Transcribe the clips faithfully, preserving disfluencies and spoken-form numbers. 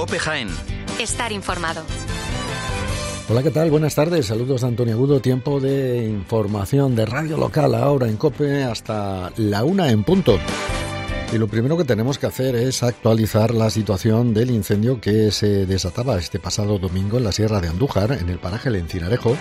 COPE Jaén. Estar informado. Hola, ¿qué tal? Buenas tardes. Saludos de Antonio Agudo. Tiempo de información de radio local ahora en COPE hasta la una en punto. Y lo primero que tenemos que hacer es actualizar la situación del incendio que se desataba este pasado domingo en la Sierra de Andújar, en el paraje El Encinarejo,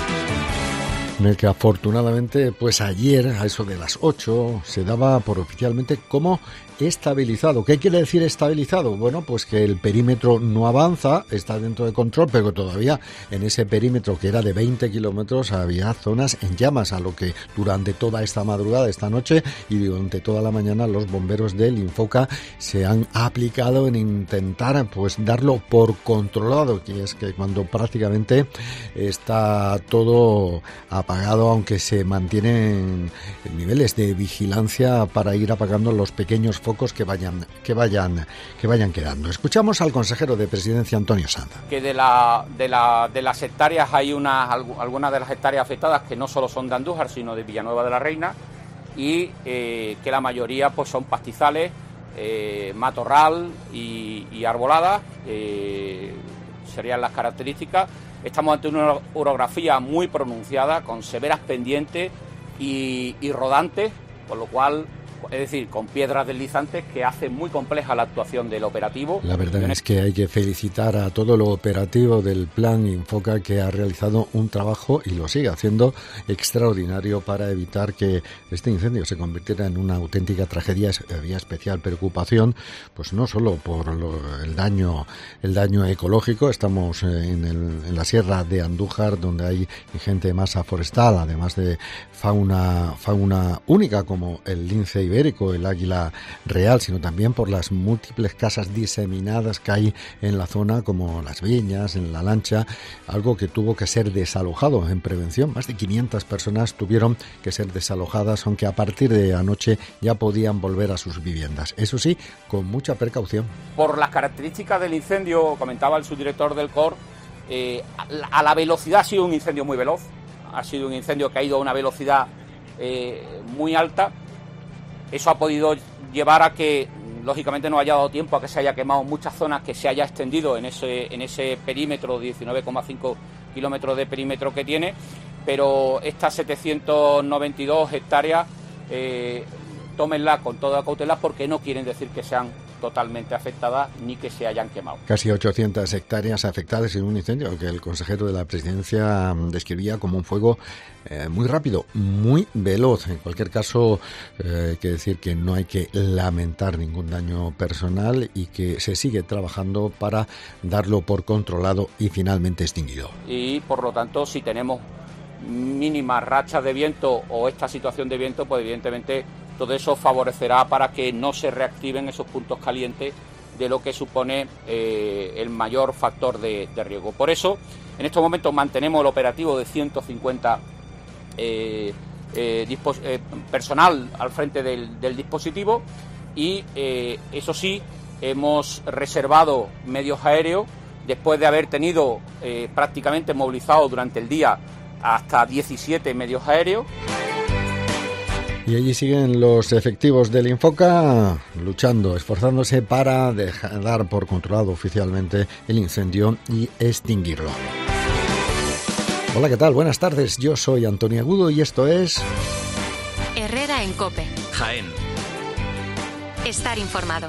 en el que afortunadamente, pues ayer, a eso de las ocho, se daba por oficialmente como estabilizado. ¿Qué quiere decir estabilizado? Bueno, pues que el perímetro no avanza, está dentro de control, pero todavía en ese perímetro que era de veinte kilómetros había zonas en llamas, a lo que durante toda esta madrugada, esta noche y durante toda la mañana los bomberos del Infoca se han aplicado en intentar pues darlo por controlado, que es que cuando prácticamente está todo apagado, aunque se mantienen niveles de vigilancia para ir apagando los pequeños focos que vayan que vayan que vayan quedando. Escuchamos al consejero de Presidencia, Antonio Sanz. Que de la de la de las hectáreas hay unas algunas de las hectáreas afectadas que no solo son de Andújar, sino de Villanueva de la Reina, y eh, que la mayoría pues son pastizales, eh, matorral y, y arboladas, eh, serían las características. Estamos ante una orografía muy pronunciada, con severas pendientes y, y rodantes, por lo cual, es decir, con piedras deslizantes que hacen muy compleja la actuación del operativo. La verdad es que hay que felicitar a todo lo operativo del Plan Infoca, que ha realizado un trabajo y lo sigue haciendo extraordinario para evitar que este incendio se convirtiera en una auténtica tragedia. Había especial preocupación, pues no solo por lo, el daño el daño ecológico. Estamos en, el, en la Sierra de Andújar, donde hay gente masa forestal, además de fauna fauna única como el lince ibérico, el águila real, sino también por las múltiples casas diseminadas que hay en la zona, como las Viñas, en La Lancha, algo que tuvo que ser desalojado en prevención. Más de quinientas personas tuvieron que ser desalojadas, aunque a partir de anoche ya podían volver a sus viviendas. Eso sí, con mucha precaución. Por las características del incendio, comentaba el subdirector del C O R, eh, a la velocidad ha sido un incendio muy veloz, ha sido un incendio que ha ido a una velocidad eh, muy alta. Eso ha podido llevar a que, lógicamente, no haya dado tiempo a que se haya quemado muchas zonas, que se haya extendido en ese en ese perímetro, diecinueve coma cinco kilómetros de perímetro que tiene, pero estas setecientas noventa y dos hectáreas, eh, tómenla con toda cautela, porque no quieren decir que sean totalmente afectadas ni que se hayan quemado. Casi ochocientas hectáreas afectadas en un incendio que el consejero de la Presidencia describía como un fuego eh, muy rápido, muy veloz. En cualquier caso, eh, hay que decir que no hay que lamentar ningún daño personal y que se sigue trabajando para darlo por controlado y finalmente extinguido. Y por lo tanto, si tenemos mínimas rachas de viento o esta situación de viento, pues evidentemente todo eso favorecerá para que no se reactiven esos puntos calientes, de lo que supone eh, el mayor factor de, de riesgo. Por eso, en estos momentos mantenemos el operativo de ciento cincuenta eh, eh, dispos- eh, personal al frente del, del dispositivo y, eh, eso sí, hemos reservado medios aéreos después de haber tenido eh, prácticamente movilizado durante el día hasta diecisiete medios aéreos. Y allí siguen los efectivos del Infoca luchando, esforzándose para dejar, dar por controlado oficialmente el incendio y extinguirlo. Hola, ¿qué tal? Buenas tardes. Yo soy Antonio Agudo y esto es Herrera en COPE. Jaén. Estar informado.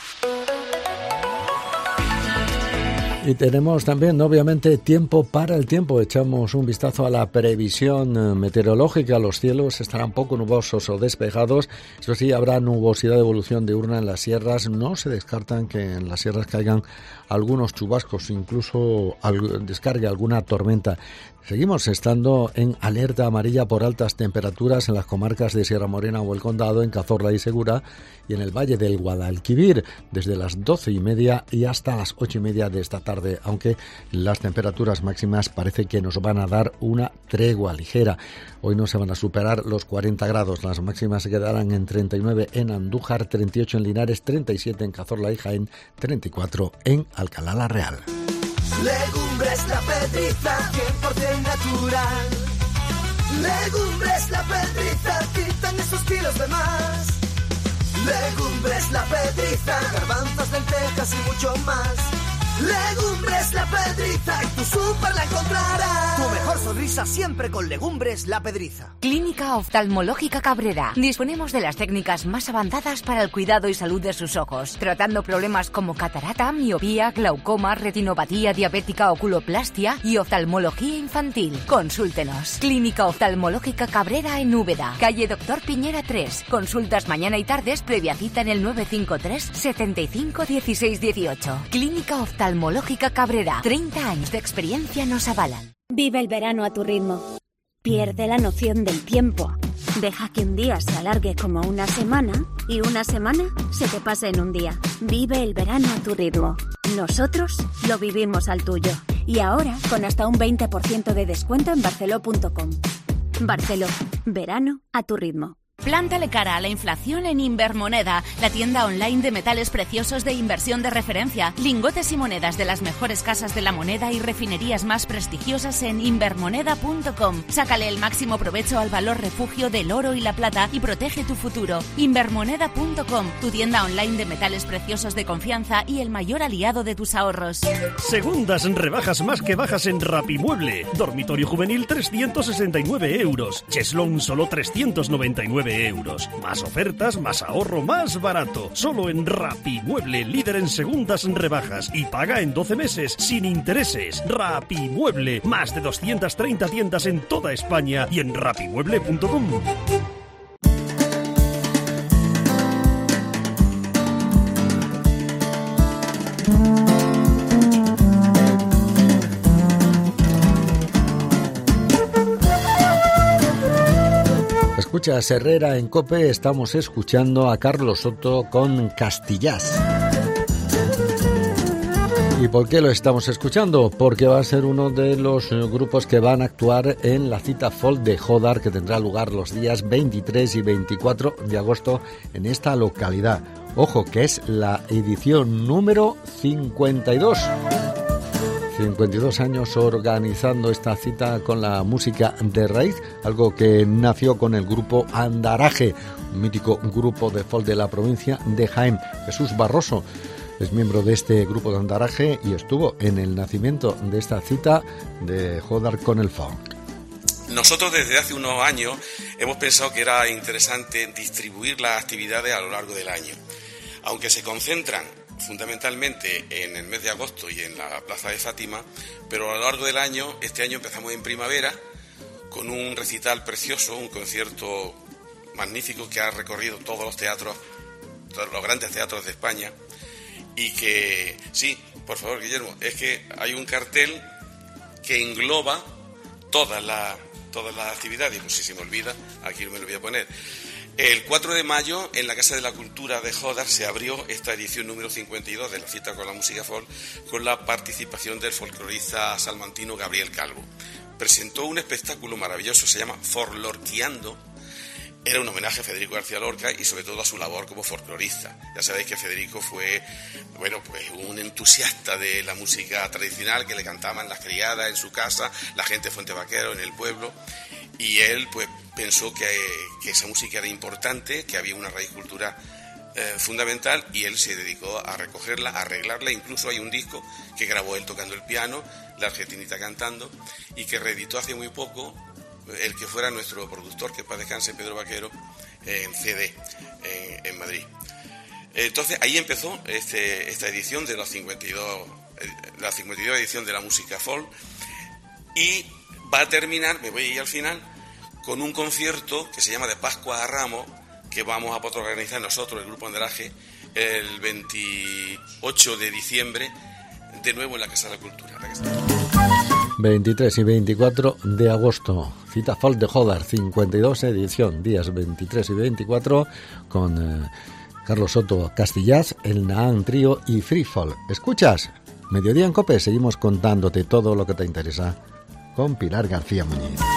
Y tenemos también, obviamente, tiempo para el tiempo. Echamos un vistazo a la previsión meteorológica. Los cielos estarán poco nubosos o despejados. Eso sí, habrá nubosidad de evolución diurna en las sierras. No se descartan que en las sierras caigan algunos chubascos, incluso al, descargue alguna tormenta. Seguimos estando en alerta amarilla por altas temperaturas en las comarcas de Sierra Morena o El Condado, en Cazorla y Segura, y en el Valle del Guadalquivir, desde las doce y media y hasta las ocho y media de esta tarde, aunque las temperaturas máximas parece que nos van a dar una tregua ligera. Hoy no se van a superar los cuarenta grados, las máximas se quedarán en treinta y nueve en Andújar, treinta y ocho en Linares, treinta y siete en Cazorla y Jaén, treinta y cuatro en Alcalá la Real. Legumbres La Pedriza, cien por ciento natural. Legumbres La Pedriza, quitan esos kilos de más. Legumbres La Pedriza, garbanzos, lentejas y mucho más. Legumbres La Pedriza y tu súper la encontrarás. Tu mejor sonrisa siempre con Legumbres La Pedriza. Clínica Oftalmológica Cabrera. Disponemos de las técnicas más avanzadas para el cuidado y salud de sus ojos, tratando problemas como catarata, miopía, glaucoma, retinopatía diabética, oculoplastia y oftalmología infantil. Consúltenos. Clínica Oftalmológica Cabrera en Úbeda, calle Doctor Piñera tres. Consultas mañana y tardes previa cita en el nueve cinco tres, setenta y cinco, dieciséis dieciocho. Clínica Oftalmológica Cabrera. treinta años de experiencia nos avalan. Vive el verano a tu ritmo. Pierde la noción del tiempo. Deja que un día se alargue como una semana y una semana se te pase en un día. Vive el verano a tu ritmo. Nosotros lo vivimos al tuyo. Y ahora con hasta un veinte por ciento de descuento en barceló punto com. Barceló. Verano a tu ritmo. Plántale cara a la inflación en Invermoneda, la tienda online de metales preciosos de inversión de referencia. Lingotes y monedas de las mejores casas de la moneda y refinerías más prestigiosas en invermoneda punto com. Sácale el máximo provecho al valor refugio del oro y la plata y protege tu futuro. Invermoneda punto com, tu tienda online de metales preciosos de confianza y el mayor aliado de tus ahorros. Segundas rebajas más que bajas en Rapimueble. Dormitorio juvenil trescientos sesenta y nueve euros. Cheslón solo trescientos noventa y nueve euros. Más ofertas, más ahorro, más barato. Solo en Rapimueble, líder en segundas rebajas. Y paga en doce meses, sin intereses. Rapimueble, más de doscientas treinta tiendas en toda España y en rapimueble punto com. Escuchas Herrera en COPE, estamos escuchando a Carlos Soto con Castillás. ¿Y por qué lo estamos escuchando? Porque va a ser uno de los grupos que van a actuar en la cita folk de Jodar, que tendrá lugar los días veintitrés y veinticuatro de agosto en esta localidad. Ojo, que es la edición número cincuenta y dos. cincuenta y dos años organizando esta cita con la música de raíz, algo que nació con el grupo Andaraje, un mítico grupo de folk de la provincia de Jaén. Jesús Barroso es miembro de este grupo de Andaraje y estuvo en el nacimiento de esta cita de Jodar con el folk. Nosotros desde hace unos años hemos pensado que era interesante distribuir las actividades a lo largo del año, aunque se concentran fundamentalmente en el mes de agosto y en la Plaza de Fátima, pero a lo largo del año, este año empezamos en primavera con un recital precioso, un concierto magnífico que ha recorrido todos los teatros, todos los grandes teatros de España, y que, sí, por favor, Guillermo, es que hay un cartel que engloba todas las todas las actividades, pues si se me olvida, aquí me lo voy a poner. El cuatro de mayo, en la Casa de la Cultura de Jodar, se abrió esta edición número cincuenta y dos de la cita con la música folk, con la participación del folclorista salmantino Gabriel Calvo. Presentó un espectáculo maravilloso, se llama Forlorquiando. Era un homenaje a Federico García Lorca y sobre todo a su labor como folclorista. Ya sabéis que Federico fue, bueno, pues un entusiasta de la música tradicional, que le cantaban las criadas en su casa, la gente de Fuente Vaquero en el pueblo, y él pues pensó que, que esa música era importante, que había una raíz cultural eh, fundamental, y él se dedicó a recogerla, a arreglarla. Incluso hay un disco que grabó él tocando el piano, La Argentinita cantando, y que reeditó hace muy poco el que fuera nuestro productor, que paz descanse, Pedro Vaquero, en C D, en, en Madrid. Entonces ahí empezó este, esta edición de los cincuenta y dos, la cincuenta y dos edición de la música folk, y va a terminar, me voy a ir al final, con un concierto que se llama De Pascua a Ramos, que vamos a poder organizar nosotros, el Grupo Andaraje, el veintiocho de diciembre, de nuevo en la Casa de la Cultura. veintitrés y veinticuatro de agosto, cita folk de Jodar, cincuenta y dos edición, días veintitrés y veinticuatro, con eh, Carlos Soto Castillás, el Nahán Trío y Free Folk. ¿Escuchas? Mediodía en COPE, seguimos contándote todo lo que te interesa con Pilar García Muñiz.